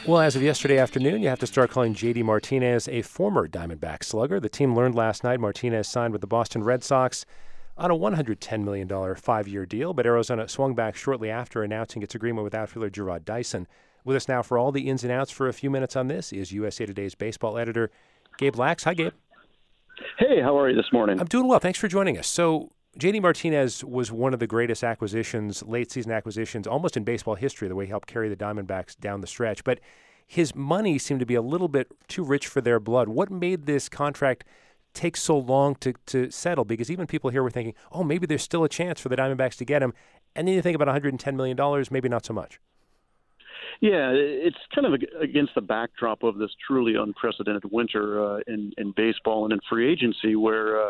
Well, as of yesterday afternoon, you have to start calling J.D. Martinez a former Diamondback slugger. The team learned last night Martinez signed with the Boston Red Sox on a $110 million five-year deal, but Arizona swung back shortly after announcing its agreement with outfielder Jarrod Dyson. With us now for all the ins and outs for a few minutes on this is USA Today's baseball editor Gabe Lax. Hi, Gabe. Hey, how are you this morning? I'm doing well. Thanks for joining us. So J.D. Martinez was one of the greatest acquisitions, late-season acquisitions, almost in baseball history, the way he helped carry the Diamondbacks down the stretch. But his money seemed to be a little bit too rich for their blood. What made this contract take so long to settle? Because even people here were thinking, oh, maybe there's still a chance for the Diamondbacks to get him. And then you think about $110 million, maybe not so much. Yeah, it's kind of against the backdrop of this truly unprecedented winter in baseball and in free agency where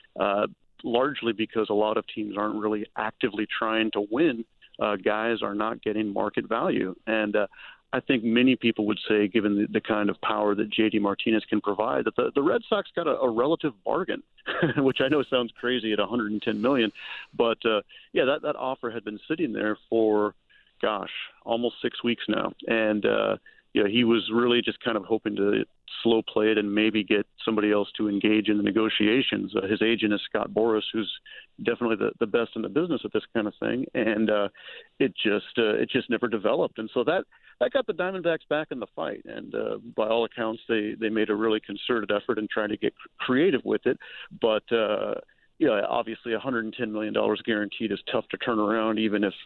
largely because a lot of teams aren't really actively trying to win, guys are not getting market value. And I think many people would say, given the kind of power that J.D. Martinez can provide, that the Red Sox got a relative bargain, which I know sounds crazy at $110 million. But, that offer had been sitting there for, almost 6 weeks now. And, he was really just kind of hoping to slow play it and maybe get somebody else to engage in the negotiations. His agent is Scott Boras, who's definitely the best in the business at this kind of thing. And it just never developed. And so that got the Diamondbacks back in the fight. And by all accounts, they made a really concerted effort in trying to get creative with it. But obviously $110 million guaranteed is tough to turn around, even if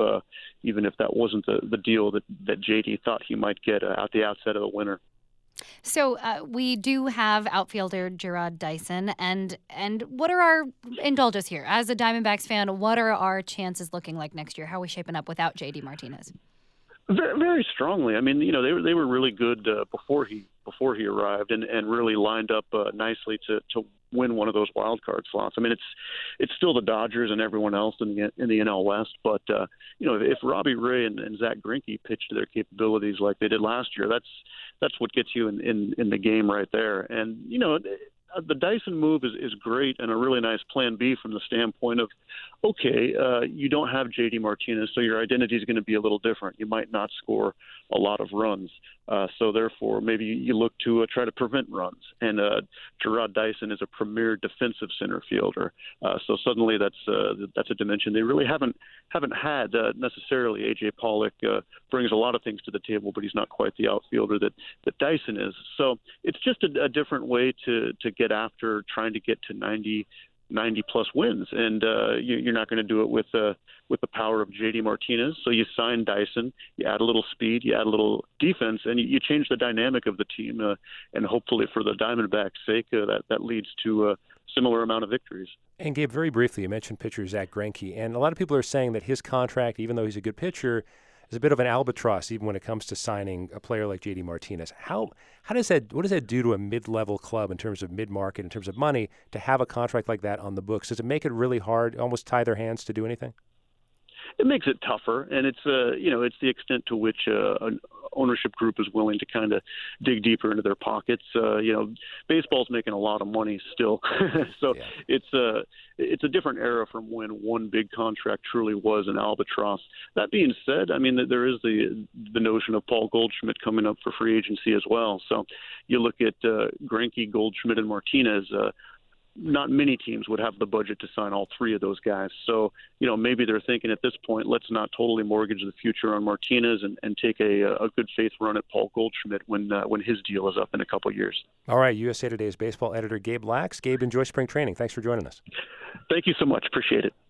that wasn't the deal that JD thought he might get at the outset of the winter. So we do have outfielder Jarrod Dyson, and what are our indulge us here as a Diamondbacks fan? What are our chances looking like next year? How are we shaping up without JD Martinez? Very, very strongly. I mean, they were really good before he arrived, and really lined up nicely to win one of those wild card slots. I mean, it's still the Dodgers and everyone else in the NL West, but if Robbie Ray and Zach Greinke pitch to their capabilities like they did last year, that's what gets you in the game right there. And the Dyson move is great and a really nice plan B from the standpoint of, okay, you don't have J.D. Martinez, so your identity is going to be a little different. You might not score a lot of runs. So therefore, maybe you look to try to prevent runs. And Jarrod Dyson is a premier defensive center fielder. So suddenly that's a dimension they really haven't had necessarily. A.J. Pollock brings a lot of things to the table, but he's not quite the outfielder that Dyson is. So it's just a different way to get after trying to get to 90 plus wins, and you're not going to do it with the power of J.D. Martinez. So you sign Dyson, you add a little speed, you add a little defense, and you change the dynamic of the team. And hopefully, for the Diamondbacks' sake, that leads to a similar amount of victories. And Gabe, very briefly, you mentioned pitcher Zach Greinke, and a lot of people are saying that his contract, even though he's a good pitcher, is a bit of an albatross, even when it comes to signing a player like J.D. Martinez. What does that do to a mid-level club in terms of mid-market, in terms of money, to have a contract like that on the books? Does it make it really hard, almost tie their hands to do anything? It makes it tougher, and it's the extent to which an ownership group is willing to kind of dig deeper into their pockets. Baseball's making a lot of money still, so yeah. It's a different era from when one big contract truly was an albatross. That being said, I mean, there is the notion of Paul Goldschmidt coming up for free agency as well. So you look at Greinke, Goldschmidt, and Martinez. Not many teams would have the budget to sign all three of those guys. So, maybe they're thinking at this point, let's not totally mortgage the future on Martinez and take a good faith run at Paul Goldschmidt when his deal is up in a couple of years. All right, USA Today's baseball editor Gabe Lax. Gabe, enjoy spring training. Thanks for joining us. Thank you so much. Appreciate it.